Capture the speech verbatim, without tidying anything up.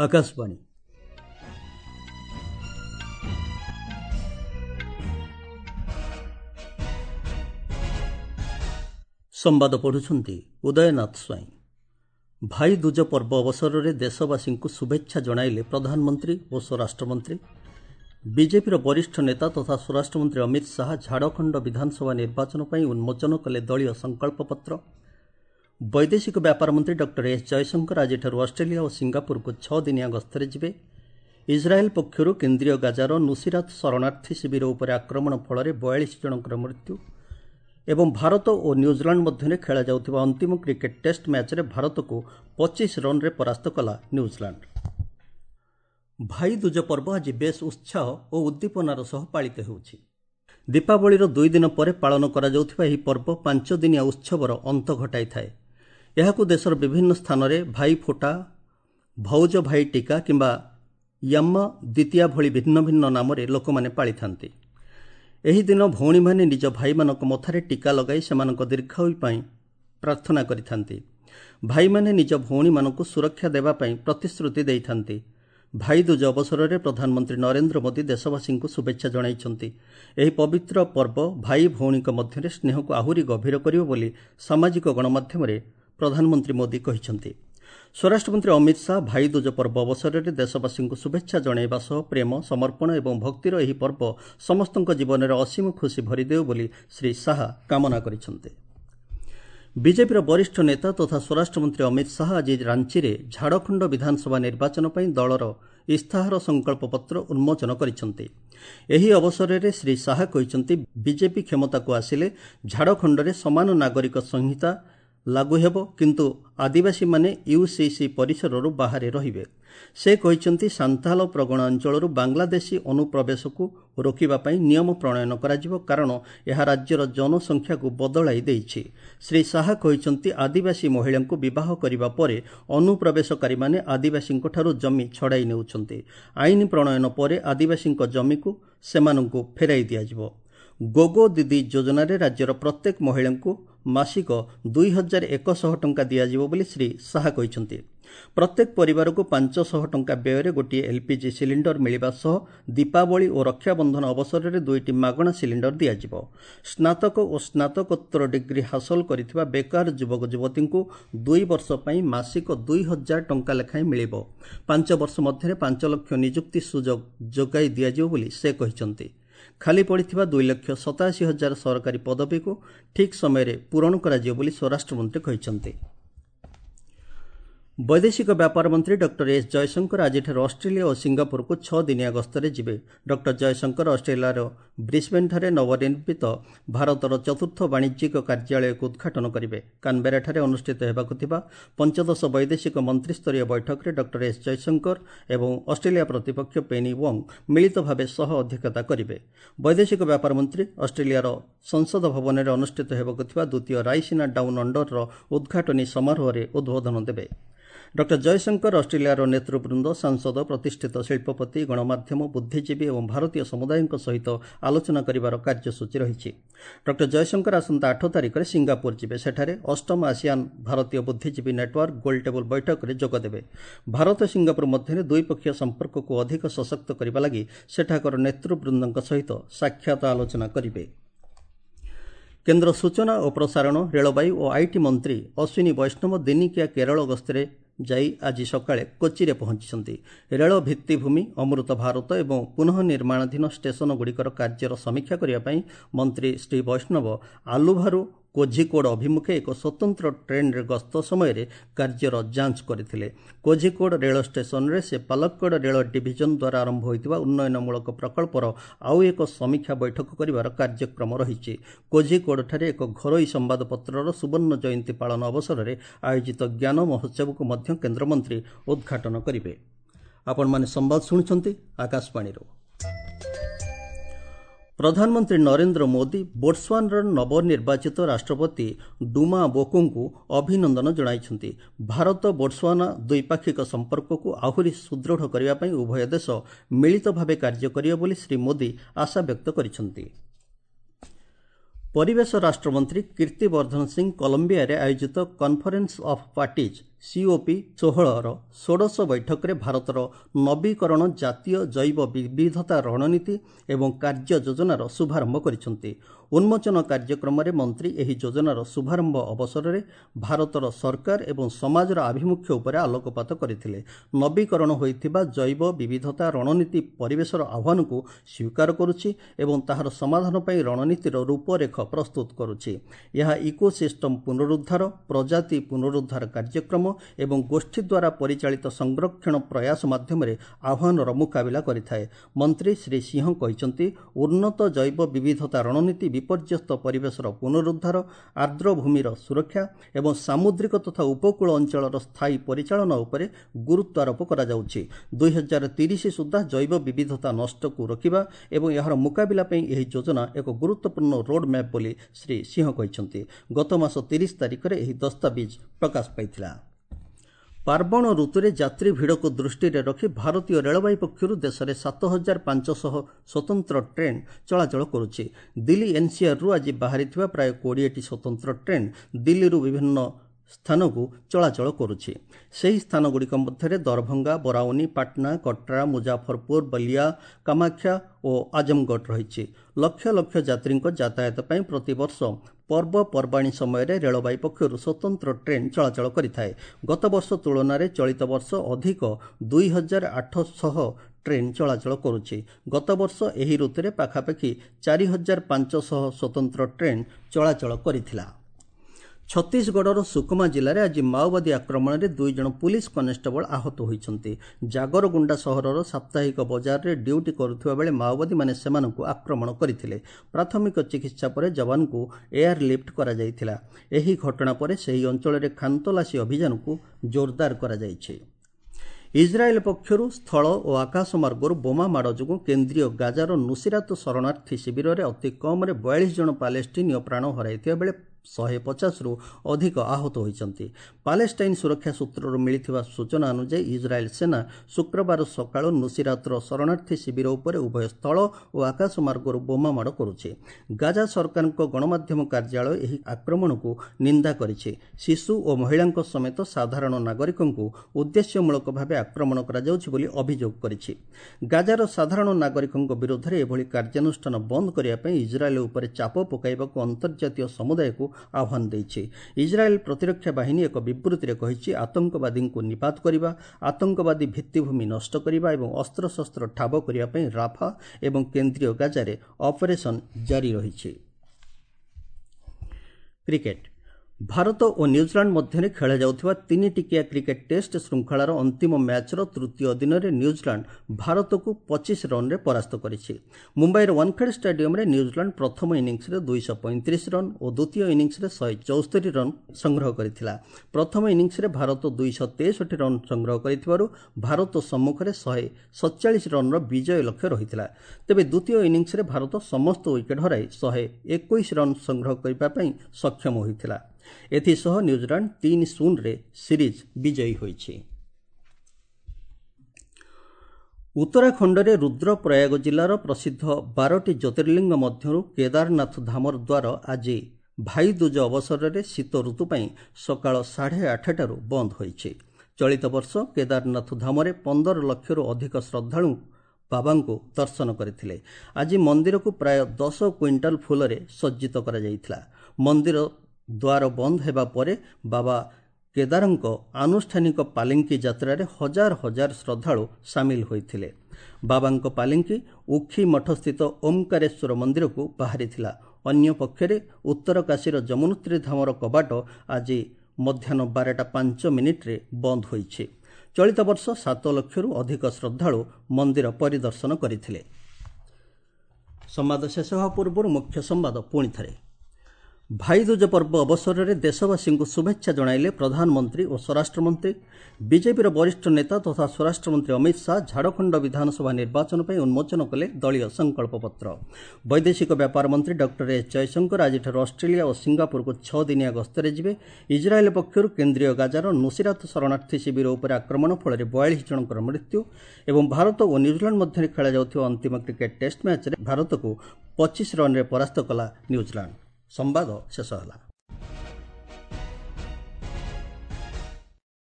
आकाशवाणी संवाद पढ़ुछंती उदयनाथ स्वाई। भाई दूज पर्व अवसर में देशवासी को शुभेच्छा जणाइले प्रधानमंत्री और स्वराष्ट्रमंत्री। बीजेपी वरिष्ठ नेता तथा स्वराष्ट्रमंत्री अमित शाह झाड़खंड विधानसभा निर्वाचन पर उन्मोचन कले दलीय संकल्प पत्र। वैदेशिक व्यापार मंत्री डॉक्टर एस जयशंकर आज ऑस्ट्रेलिया और सिंगापुर को छह दिनिया गस्तरे जिबे। इस्राएल पक्षर केन्द्रीय गाजार नुसिरात शरणार्थी शिविर उपर आक्रमण फल बयालीस जनकर मृत्यु एवं भारत और न्यूजीलैंड मध्य खेला जाउथिबा अंतिम क्रिकेट टेस्ट मैच रे भारत को पच्चीस रन रे परास्त कला न्यूजीलैंड। भाई दूज पर्व आज बेस उत्साह और उद्दीपनार सह पालित होउछि। दीपावलीर दुई दिन पर पालन करा जाउथिबा एही पर्व पांच दिनिया उत्सवर अंत घटाई थाए। एहाकु देशर विभिन्न स्थान रे भाई फोटा, भौज भाई टीका किंबा यम्मा द्वितीया भली भिन्न भिन्न नाम रे लोकमाने पाली थांती। एही दिन भौणी माने निज भाई मानक मथारे टीका लगाई सेमानक दीर्घायु पई प्रार्थना करिथांती। भाई माने निज भौणी मानक सुरक्षा देबा पई प्रतिश्रुति देइथांती। भाई दूज अवसर में प्रधानमंत्री नरेंद्र मोदी देशवासी को शुभेच्छा जणाइछंती। एही पवित्र पर्व भाई भौणी मध्य स्नेह को आहुरी गभीर करियो बोली सामाजिक गणमाध्यम रे प्रधानमंत्री मोदी कहिछंती। स्वराष्ट्रमंत्री अमित शाह भाई दूज पर्व अवसर में देशवासी को शुभेच्छा जणाइबा सह प्रेम समर्पण और भक्तिर एही पर्व समस्तक जीवन में असीम खुशी भरी देउ बोली श्री शाह कामना करिछंती। बीजेपी वरिष्ठ नेता तथा स्वराष्ट्रमंत्री अमित शाह आज रांची रे झाड़खंड विधानसभा निर्वाचन पर दलर इस्ताहार संकल्प पत्र उन्मोचन करिछंती। एही अवसर में श्री शाह कहिछंती बीजेपी क्षमता को आसिले झाड़खंड रे समान नागरिक संहिता लागू हेबो किंतु आदिवासी माने यूसीसी परिसर बाहर रहिबे। से कहिछंती सांताल प्रगण अंचल बांग्लादेशी अनुप्रवेश को रोकिबा पई नियम प्रणयन कराजिबो कारण यह राज्यर जनसंख्या को बदलाई देइछि। श्री शाह कहिछंती आदिवासी महिला को विवाह करिबा परे अनुप्रवेशकारी माने आदिवासी ठारू जमी छड़ाई नेउछंती। आईन प्रणयन परे आदिवासी जमी को सेमानंकु फेराई दियाजिबो। गोगो दीदी योजना रे राज्यर प्रत्येक महिला को मासिक दुई हजार एक सौ टंका दियाजिबो बोली श्री शाह कहिछंती। प्रत्येक परिवार को पांच सौ टंका व्यय गोटे एलपीजी सिलिंडर मिलिबा सह दीपावली और रक्षाबंधन अवसर में दुईटी मागणा सिलिंडर दियाजिबो। स्नातक और स्नातकोत्तर डिग्री हासिल करिथिबा बेकार युवक युवती को दुई वर्ष पई मासिक दुई हजार टंका लेखाएं मिलिबो। पांच वर्ष मध्य पांच लाख नियुक्ति सुजोग जोगाई दियाजिबो बोली से कहिछंती। खाली पड़िथिबा दुई लाख सतासी हजार सरकारी पदवी को ठीक समय रे पूरण कराजियो बोली स्वराष्ट्रमंत्री कहिछंती। वैदेशिक व्यापार मंत्री डॉक्टर एस जयशंकर आज ऑस्ट्रेलिया और सिंगापुर को छह दिनिया गस्तरे जिबे। डॉक्टर जयशंकर ऑस्ट्रेलियार ब्रिस्बेन ठारे नवनिर्मित भारतर चतुर्थ वाणिज्यिक कार्यालय को उद्घाटन करिवे। कानबेरा ठारे अनुष्ठित हेबाकु थिबा पंचदश वैदेशिक मंत्रीस्तरीय बैठक रे डॉक्टर एस जयशंकर एवं ऑस्ट्रेलिया प्रतिपक्ष पेनी वोंग मिलित भावे सह अध्यक्षता करिवे। वैदेशिक व्यापार मंत्री ऑस्ट्रेलियार संसद भवन रे अनुष्ठित हेबाकु थिबा द्वितीय राइसिना डाउन अंडर रो उद्घाटनी समारोह रे उद्बोधन देबे। डॉक्टर जयशंकर ऑस्ट्रेलियार नेतृवृंद सांसद प्रतिष्ठित शिल्पपति गणमाध्यम बुद्धिजीवी और भारतीय समुदाय सहित आलोचना करिवार कार्यसूची रही। डॉक्टर जयशंकर आसंता आठ तारिख में सिंगापुर जिबे। सेठारे अष्टम आसियान भारतीय बुद्धिजीवी नेटवर्क गोल टेबल बैठक में जोगदेवे। भारत सिंगापुर मध्य द्विपक्षीय संपर्क को अधिक सशक्त करने लगी सेठाकर नेतृवृंद सहित साक्षात आलोचना करिवे। केन्द्र सूचना और प्रसारण रेलबाई और आईटी मंत्री अश्विनी वैष्णव दिनिकिया केरल गस्तरे जाई आज सकाळे कोच्चि रे पहुंची। रेल भित्तिभूमि अमृत भारत एवं पुनः निर्माणाधीन स्टेशन गुड़िकर कार्यर समीक्षा करने मंत्री श्री वैष्णव आलुभारू कोझिकोड अभिमुखे एक स्वतंत्र ट्रेन रे गस्त समय रे कार्यर जांच करथिले। कोझिकोड रेल स्टेशन रे से पालक्कड़ रेल डिविजन द्वारा आरंभ होइतिबा उन्नयनमूलक प्रकल्पर आउ एक समीक्षा बैठक करिवार कार्यक्रम रहिछि। कोझिकोड ठारे एक घरोई संवादपत्रर सुवर्ण जयंती पालन अवसर में आयोजित ज्ञान महोत्सव को मध्य केन्द्रमंत्री उद्घाटन करिवे। आपण माने संवाद सुनुछंती आकाशवाणी। प्रधानमंत्री नरेंद्र मोदी बोट्सवानार नवनिर्वाचित राष्ट्रपति डुमा बोको को अभिनंदन जणाइछंती। भारत बोट्सवाना द्विपाक्षिक संपर्क को आहुरी सुदृढ़ करने पर उभय देश मिलित भावे कार्य करिवे बोली श्री मोदी आशा व्यक्त करिछंती। परिवेश राष्ट्रमंत्री कीर्तिवर्धन सिंह कोलंबिया रे आयोजित कॉन्फ्रेंस ऑफ पार्टीज ସିଓପି ଷୋହଳର ଷୋଡ଼ଶ ବୈଠକରେ ଭାରତର ନବୀକରଣ ଜାତୀୟ ଜୈବ ବିବିଧତା ରଣନୀତି ଏବଂ କାର୍ଯ୍ୟ ଯୋଜନାର ଶୁଭାରମ୍ଭ କରିଛନ୍ତି। ଉନ୍ମୋଚନ କାର୍ଯ୍ୟକ୍ରମରେ ମନ୍ତ୍ରୀ ଏହି ଯୋଜନାର ଶୁଭାରମ୍ଭ ଅବସରରେ ଭାରତର ସରକାର ଏବଂ ସମାଜର ଆଭିମୁଖ୍ୟ ଉପରେ ଆଲୋକପାତ କରିଥିଲେ। ନବୀକରଣ ହୋଇଥିବା ଜୈବ ବିବିଧତା ରଣନୀତି ପରିବେଶର ଆହ୍ୱାନକୁ ସ୍ୱୀକାର କରୁଛି ଏବଂ ତାହାର ସମାଧାନ ପାଇଁ ରଣନୀତିର ରୂପରେଖ ପ୍ରସ୍ତୁତ କରୁଛି। ଏହା ଇକୋସିଷ୍ଟମ ପୁନରୁଦ୍ଧାର, ପ୍ରଜାତି ପୁନରୁଦ୍ଧାର କାର୍ଯ୍ୟକ୍ରମ ଏବଂ ଗୋଷ୍ଠୀ ଦ୍ୱାରା ପରିଚାଳିତ ସଂରକ୍ଷଣ ପ୍ରୟାସ ମାଧ୍ୟମରେ ଆହ୍ୱାନର ମୁକାବିଲା କରିଥାଏ। ମନ୍ତ୍ରୀ ଶ୍ରୀ ସିଂହ କହିଛନ୍ତି, ଉନ୍ନତ ଜୈବ ବିବିଧତା ରଣନୀତି ବିପର୍ଯ୍ୟସ୍ତ ପରିବେଶର ପୁନରୁଦ୍ଧାର, ଆର୍ଦ୍ରଭୂମିର ସୁରକ୍ଷା ଏବଂ ସାମୁଦ୍ରିକ ତଥା ଉପକୂଳ ଅଞ୍ଚଳର ସ୍ଥାୟୀ ପରିଚାଳନା ଉପରେ ଗୁରୁତ୍ୱ ଆରୋପ କରାଯାଉଛି। ଦୁଇ ହଜାର ତିରିଶ ସୁଦ୍ଧା ଜୈବ ବିବିଧତା ନଷ୍ଟକୁ ରୋକିବା ଏବଂ ଏହାର ମୁକାବିଲା ପାଇଁ ଏହି ଯୋଜନା ଏକ ଗୁରୁତ୍ୱପୂର୍ଣ୍ଣ ରୋଡ୍ ମ୍ୟାପ୍ ବୋଲି ଶ୍ରୀ ସିଂହ କହିଛନ୍ତି। ଗତ ମାସ ତିରିଶ ତାରିଖରେ ଏହି ଦସ୍ତାବିଜ ପ୍ରକାଶ ପାଇଥିଲା। ପାର୍ବଣ ଋତୁରେ ଯାତ୍ରୀ ଭିଡ଼କୁ ଦୃଷ୍ଟିରେ ରଖି ଭାରତୀୟ ରେଳବାଇ ପକ୍ଷରୁ ଦେଶରେ ସାତ ହଜାର ପାଞ୍ଚଶହ ସ୍ୱତନ୍ତ୍ର ଟ୍ରେନ୍ ଚଳାଚଳ କରୁଛି। ଦିଲ୍ଲୀ ଏନ୍ସିଆରରୁ ଆଜି ବାହାରିଥିବା ପ୍ରାୟ କୋଡ଼ିଏଟି ସ୍ୱତନ୍ତ୍ର ଟ୍ରେନ୍ ଦିଲ୍ଲୀରୁ ବିଭିନ୍ନ ସ୍ଥାନକୁ ଚଳାଚଳ କରୁଛି। ସେହି ସ୍ଥାନଗୁଡ଼ିକ ମଧ୍ୟରେ ଦରଭଙ୍ଗା, ବରାଉନି, ପାଟନା, କଟ୍ରା, ମୁଜାଫରପୁର, ବଲିଆ, କାମାକ୍ଷା ଓ ଆଜମଗଡ଼ ରହିଛି। ଲକ୍ଷ ଲକ୍ଷ ଯାତ୍ରୀଙ୍କ ଯାତାୟାତ ପାଇଁ ପ୍ରତିବର୍ଷ ପର୍ବପର୍ବାଣୀ ସମୟରେ ରେଳବାଇ ପକ୍ଷରୁ ସ୍ୱତନ୍ତ୍ର ଟ୍ରେନ୍ ଚଳାଚଳ କରିଥାଏ। ଗତବର୍ଷ ତୁଳନାରେ ଚଳିତ ବର୍ଷ ଅଧିକ ଦୁଇ ହଜାର ଆଠଶହ ଟ୍ରେନ୍ ଚଳାଚଳ କରୁଛି। ଗତବର୍ଷ ଏହି ଋତୁରେ ପାଖାପାଖି ଚାରି ହଜାର ପାଞ୍ଚଶହ ସ୍ୱତନ୍ତ୍ର ଟ୍ରେନ୍ ଚଳାଚଳ କରିଥିଲା। ଛତିଶଗଡ଼ର ସୁକମା ଜିଲ୍ଲାରେ ଆଜି ମାଓବାଦୀ ଆକ୍ରମଣରେ ଦୁଇ ଜଣ ପୁଲିସ କନେଷ୍ଟବଳ ଆହତ ହୋଇଛନ୍ତି। ଜାଗରଗୁଣ୍ଡା ସହରର ସାପ୍ତାହିକ ବଜାରରେ ଡ୍ୟୁଟି କରୁଥିବା ବେଳେ ମାଓବାଦୀମାନେ ସେମାନଙ୍କୁ ଆକ୍ରମଣ କରିଥିଲେ। ପ୍ରାଥମିକ ଚିକିତ୍ସା ପରେ ଯବାନଙ୍କୁ ଏୟାର ଲିଫ୍ଟ କରାଯାଇଥିଲା। ଏହି ଘଟଣା ପରେ ସେହି ଅଞ୍ଚଳରେ ଖାନ୍ତଲାସୀ ଅଭିଯାନକୁ ଜୋରଦାର କରାଯାଇଛି। ଇସ୍ରାଏଲ ପକ୍ଷରୁ ସ୍ଥଳ ଓ ଆକାଶ ମାର୍ଗରୁ ବୋମା ମାଡ଼ ଯୋଗୁଁ କେନ୍ଦ୍ରୀୟ ଗାଜାର ନୁସିରାତ ଶରଣାର୍ଥୀ ଶିବିରରେ ଅତି କମ୍ରେ ବୟାଳିଶ ଜଣ ପାଲେଷ୍ଟିନୀୟ ପ୍ରାଣ ହରାଇଥିବା ବେଳେ ଶହେ ପଚାଶରୁ ଅଧିକ ଆହତ ହୋଇଛନ୍ତି। ପାଲେଷ୍ଟାଇନ ସୁରକ୍ଷା ସୂତ୍ରରୁ ମିଳିଥିବା ସୂଚନା ଅନୁଯାୟୀ ଇସ୍ରାଏଲ ସେନା ଶୁକ୍ରବାର ସକାଳୁ ନୁସିରାତର ଶରଣାର୍ଥୀ ଶିବିର ଉପରେ ଉଭୟ ସ୍ଥଳ ଓ ଆକାଶ ମାର୍ଗରୁ ବୋମା ମାଡ଼ କରୁଛି। ଗାଜା ସରକାରଙ୍କ ଗଣମାଧ୍ୟମ କାର୍ଯ୍ୟାଳୟ ଏହି ଆକ୍ରମଣକୁ ନିନ୍ଦା କରିଛି। ଶିଶୁ ଓ ମହିଳାଙ୍କ ସମେତ ସାଧାରଣ ନାଗରିକଙ୍କୁ ଉଦ୍ଦେଶ୍ୟମୂଳକ ଭାବେ ଆକ୍ରମଣ କରାଯାଉଛି ବୋଲି ଅଭିଯୋଗ କରିଛି। ଗାଜାର ସାଧାରଣ ନାଗରିକଙ୍କ ବିରୁଦ୍ଧରେ ଏଭଳି କାର୍ଯ୍ୟାନୁଷ୍ଠାନ ବନ୍ଦ କରିବା ପାଇଁ ଇସ୍ରାଏଲ ଉପରେ ଚାପ ପକାଇବାକୁ ଅନ୍ତର୍ଜାତୀୟ ସମୁଦାୟକୁ ଆହ୍ୱାନ ଦେଇଛି। ଇସ୍ରାଏଲ ପ୍ରତିରକ୍ଷା ବାହିନୀ ଏକ ବିବୃତ୍ତିରେ କହିଛି, ଆତଙ୍କବାଦୀଙ୍କୁ ନିପାତ କରିବା, ଆତଙ୍କବାଦୀ ଭିତ୍ତିଭୂମି ନଷ୍ଟ କରିବା ଏବଂ ଅସ୍ତ୍ରଶସ୍ତ୍ର ଠାବ କରିବା ପାଇଁ ରାଫା ଏବଂ କେନ୍ଦ୍ରୀୟ ଗାଜାରେ ଅପରେସନ ଜାରି ରହିଛି। କ୍ରିକେଟ୍। ଭାରତ ଓ ନ୍ୟୁଜିଲାଣ୍ଡ ମଧ୍ୟରେ ଖେଳାଯାଉଥିବା ତିନି ଟିକିଆ କ୍ରିକେଟ୍ ଟେଷ୍ଟ ଶୃଙ୍ଖଳାର ଅନ୍ତିମ ମ୍ୟାଚ୍ର ତୃତୀୟ ଦିନରେ ନ୍ୟୁଜିଲାଣ୍ଡ ଭାରତକୁ ପଚିଶ ରନ୍ରେ ପରାସ୍ତ କରିଛି। ମୁମ୍ବାଇର ୱାନଖେଡେ ଷ୍ଟାଡିୟମରେ ନ୍ୟୁଜିଲାଣ୍ଡ ପ୍ରଥମ ଇନିଂସରେ ଦୁଇଶହ ପଇଁତିରିଶ ରନ୍ ଓ ଦ୍ୱିତୀୟ ଇନିଂସରେ ଶହେ ଚଉସ୍ତରୀ ରନ୍ ସଂଗ୍ରହ କରିଥିଲା। ପ୍ରଥମ ଇନିଂସରେ ଭାରତ ଦୁଇଶହ ତେଷଠି ରନ୍ ସଂଗ୍ରହ କରିଥିବାରୁ ଭାରତ ସମ୍ମୁଖରେ ଶହେ ସତଚାଳିଶ ରନ୍ର ବିଜୟ ଲକ୍ଷ୍ୟ ରହିଥିଲା। ତେବେ ଦ୍ୱିତୀୟ ଇନିଂସରେ ଭାରତ ସମସ୍ତ ୱିକେଟ୍ ହରାଇ ଶହେ ଏକୋଇଶ ରନ୍ ସଂଗ୍ରହ କରିବା ପାଇଁ ସକ୍ଷମ ହୋଇଥିଲା। ଏଥିସହ ନ୍ୟୁଜିଲାଣ୍ଡ ତିନି ଶୂନରେ ସିରିଜ୍ ବିଜୟୀ ହୋଇଛି। ଉତ୍ତରାଖଣ୍ଡରେ ରୁଦ୍ରପ୍ରୟାଗ ଜିଲ୍ଲାର ପ୍ରସିଦ୍ଧ ବାରଟି ଜ୍ୟୋତିର୍ଲିଙ୍ଗ ମଧ୍ୟରୁ କେଦାରନାଥ ଧାମର ଦ୍ୱାର ଆଜି ଭାଇଦୁଜ ଅବସରରେ ଶୀତ ଋତୁ ପାଇଁ ସକାଳ ସାଢ଼େ ଆଠଟାରୁ ବନ୍ଦ ହୋଇଛି। ଚଳିତ ବର୍ଷ କେଦାରନାଥ ଧାମରେ ପନ୍ଦର ଲକ୍ଷରୁ ଅଧିକ ଶ୍ରଦ୍ଧାଳୁ ବାବାଙ୍କୁ ଦର୍ଶନ କରିଥିଲେ। ଆଜି ମନ୍ଦିରକୁ ପ୍ରାୟ ଦଶ କ୍ୱିଣ୍ଟାଲ ଫୁଲରେ ସଜ୍ଜିତ କରାଯାଇଥିଲା। ମନ୍ଦିର ଦ୍ୱାର ବନ୍ଦ ହେବା ପରେ ବାବା କେଦାରଙ୍କ ଆନୁଷ୍ଠାନିକ ପାଲିଙ୍କି ଯାତ୍ରାରେ ହଜାର ହଜାର ଶ୍ରଦ୍ଧାଳୁ ସାମିଲ ହୋଇଥିଲେ। ବାବାଙ୍କ ପାଲିଙ୍କି ଉଖି ମଠସ୍ଥିତ ଓମକାରେଶ୍ୱର ମନ୍ଦିରକୁ ବାହାରିଥିଲା। ଅନ୍ୟପକ୍ଷରେ ଉତ୍ତରକାଶୀର ଯମୁନୋତ୍ରୀ ଧାମର କବାଟ ଆଜି ମଧ୍ୟାହ୍ନ ବାରଟା ପାଞ୍ଚ ମିନିଟ୍ରେ ବନ୍ଦ ହୋଇଛି। ଚଳିତ ବର୍ଷ ସାତ ଲକ୍ଷରୁ ଅଧିକ ଶ୍ରଦ୍ଧାଳୁ ମନ୍ଦିର ପରିଦର୍ଶନ କରିଥିଲେ। ସମ୍ବାଦ ଶେଷ ହେବା ପୂର୍ବରୁ ମୁଖ୍ୟ ସମ୍ବାଦ ପୁଣିଥରେ। ଭାଇଦୁଜ ପର୍ବ ଅବସରରେ ଦେଶବାସୀଙ୍କୁ ଶୁଭେଚ୍ଛା ଜଣାଇଲେ ପ୍ରଧାନମନ୍ତ୍ରୀ ଓ ସ୍ୱରାଷ୍ଟ୍ରମନ୍ତ୍ରୀ। ବିଜେପିର ବରିଷ୍ଠ ନେତା ତଥା ସ୍ୱରାଷ୍ଟ୍ରମନ୍ତ୍ରୀ ଅମିତ ଶାହା ଝାଡ଼ଖଣ୍ଡ ବିଧାନସଭା ନିର୍ବାଚନ ପାଇଁ ଉନ୍ମୋଚନ କଲେ ଦଳୀୟ ସଂକଳ୍ପପତ୍ର। ବୈଦେଶିକ ବ୍ୟାପାର ମନ୍ତ୍ରୀ ଡକ୍ଟର ଏସ୍ ଜୟଶଙ୍କର ଆଜିଠାରୁ ଅଷ୍ଟ୍ରେଲିଆ ଓ ସିଙ୍ଗାପୁରକୁ ଛଅ ଦିନିଆ ଗସ୍ତରେ ଯିବେ। ଇସ୍ରାଏଲ ପକ୍ଷରୁ କେନ୍ଦ୍ରୀୟ ଗାଜାର ନୁସିରାତ ଶରଣାର୍ଥୀ ଶିବିର ଉପରେ ଆକ୍ରମଣ ଫଳରେ ବୟାଳିଶ ଜଣଙ୍କର ମୃତ୍ୟୁ ଏବଂ ଭାରତ ଓ ନ୍ୟୁଜିଲାଣ୍ଡ ମଧ୍ୟରେ ଖେଳାଯାଉଥିବା ଅନ୍ତିମ କ୍ରିକେଟ୍ ଟେଷ୍ଟ ମ୍ୟାଚ୍ରେ ଭାରତକୁ ପଚିଶ ରନ୍ରେ ପରାସ୍ତ କଲା ନ୍ୟୁଜିଲାଣ୍ଡ। ସମ୍ବାଦ ଶେଷ ହେଲା।